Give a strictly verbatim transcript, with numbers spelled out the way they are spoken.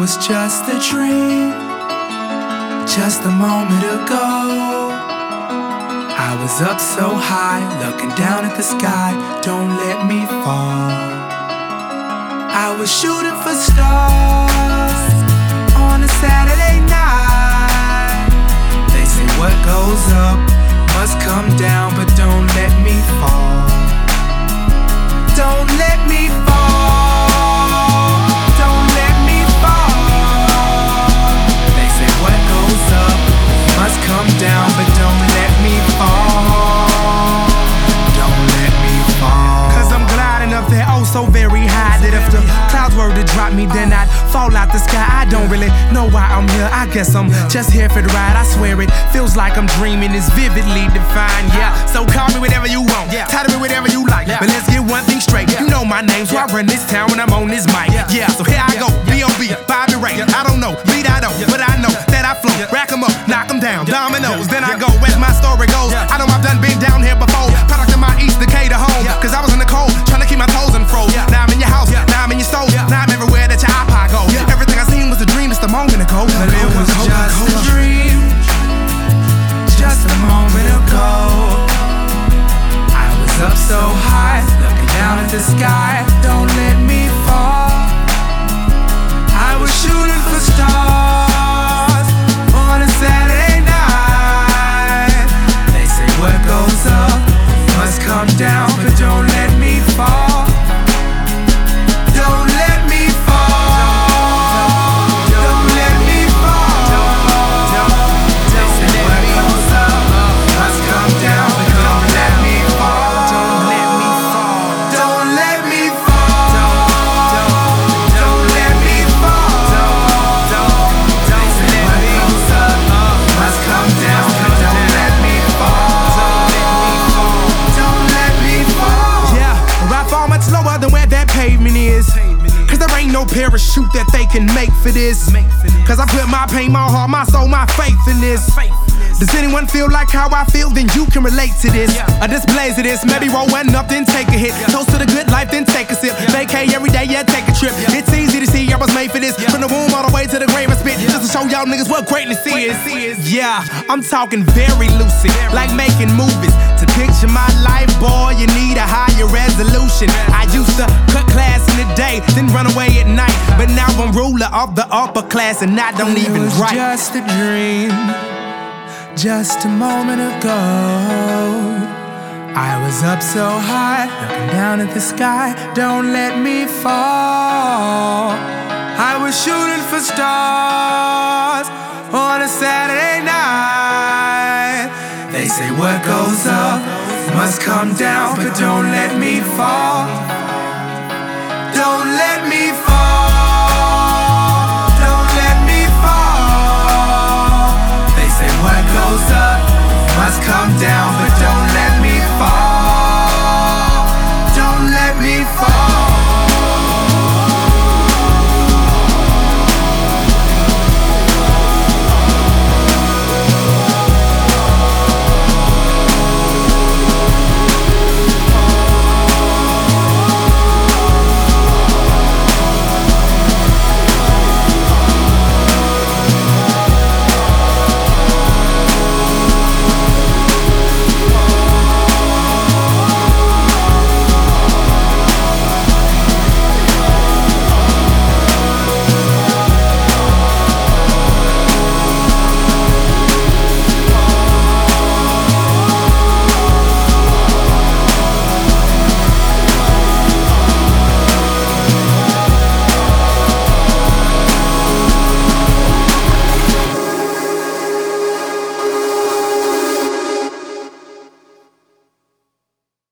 was just a dream, just a moment ago. I was up so high, looking down at the sky. Don't let me fall. I was shooting for stars on a Saturday night. They say what goes up must come down, but don't let me fall. Don't let me fall. Don't let me fall. They say what goes up must come down, but don't let me fall. Don't let me fall. Cause I'm gliding up there oh so very high that if the clouds were to drop me, then I'd fall out the sky. I don't really know why I'm here. I guess I'm just here for the ride. I swear it feels like I'm dreaming. It's vividly defined. Yeah, so call me whatever you want. Title me whatever you like. But let's get one thing straight. You know my name, so I run this town when I'm on this mic. Yeah, so here I go. B O B, Bobby Ray. I don't know, lead I don't, but I know that I flow. Rack 'em up, knock 'em down, dominoes. Then I go, as my story goes. I know I've done been down here before. Product of my East Decatur home. Cause I was in the cold, trying to keep my toes in froze. Now I'm in your house, now I'm in your stove. Now I'm everywhere that your iPod go. Everything I seen was a dream just a moment ago. But it was just a dream, just a moment ago. I was up so high, looking down at the sky. Don't let me fall. I was shooting for stars on a Saturday night. They say what goes up must come down, but don't let me fall. Don't let me fall. Don't let me fall. They say what goes up must come down, but don't let me fall. Don't let me fall. Don't let me fall. Don't let me fall. They say what goes up must come down, but don't let me fall. Don't let me fall. Yeah, I fall much lower than where that pavement is. Cause there ain't no parachute that they can make for this. Cause I put my pain, my heart, my soul, my faith in this. Does anyone feel like how I feel? Then you can relate to this. A displays of this, maybe roll one up, then take a hit. Toast to the good life, then take a sip. Vacay every day, yeah, take a trip. It's easy to see I was made for this. From the womb all the way to the grave I spit. Just to show y'all niggas what greatness is. Yeah, I'm talking very lucid, like making movies. To picture my life, boy, you need a higher resolution. I used to cut class in the day, then run away at night. But now I'm ruler of the upper class, and I don't It even was write. just a dream, just a moment ago. I was up so high, looking down at the sky. Don't let me fall. I was shooting for stars on a Saturday night. They say what goes up must come down, but don't let me fall.